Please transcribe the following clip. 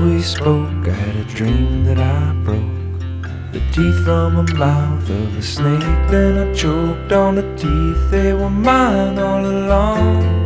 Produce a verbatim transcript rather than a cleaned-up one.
we spoke, I had a dream that I broke the teeth from the mouth of a snake. Then I choked on the teeth, they were mine all along.